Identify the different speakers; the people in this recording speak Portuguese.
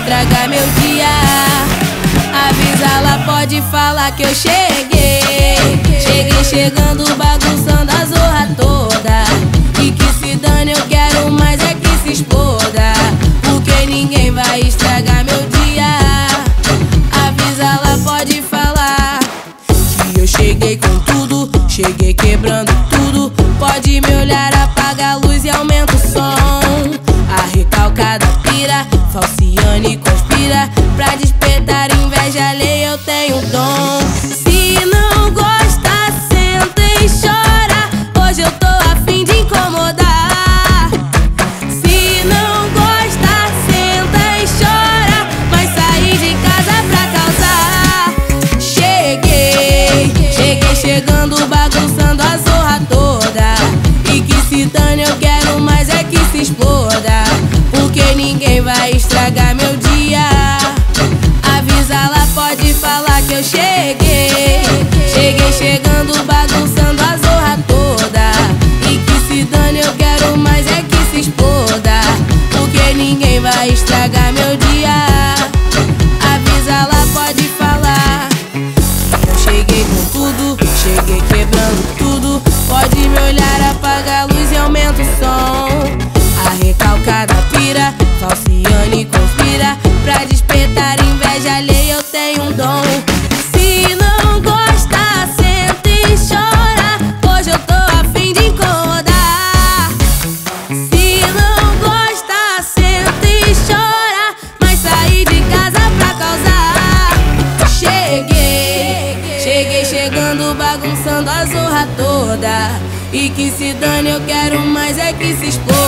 Speaker 1: estragar meu dia. Avisa, ela pode falar que eu cheguei. Cheguei chegando, bagunçando a zorra toda. E que se dane, eu quero mais é que se exploda. Porque ninguém vai estragar meu dia. Avisa, ela pode falar que eu cheguei com tudo, cheguei quebrando tudo. Pode me olhar, apaga a luz e aumenta o som. A recalcada pira, falciane e conspira. Pra despertar inveja alheia eu tenho dom. Se não gosta, senta e chora. Hoje eu tô a fim de incomodar. Se não gosta, senta e chora. Mas sair de casa pra causar. Cheguei chegando, bagunçando a zorra toda. E que se dane, eu quero mais é que se exploda. Porque ninguém vai estragar meu dia. Avisa, ela pode falar que eu cheguei. Cheguei chegando, bagunçando a zorra toda. E que se dane, eu quero mais é que se exploda. Porque ninguém vai estragar meu dia. Avisa, ela pode falar que eu cheguei com tudo, cheguei quebrando tudo. Pode me olhar, apaga a luz e aumenta o som. A recalcada pira, falciane e conspira. Pra despertar inveja alheia eu tenho um dom. Se não gosta, senta e chora. Hoje eu tô a fim de incomodar. Se não gosta, senta e chora. Mas sair de casa pra causar. Cheguei chegando, bagunçando a zorra toda. E que se dane, eu quero mais é que se exploda.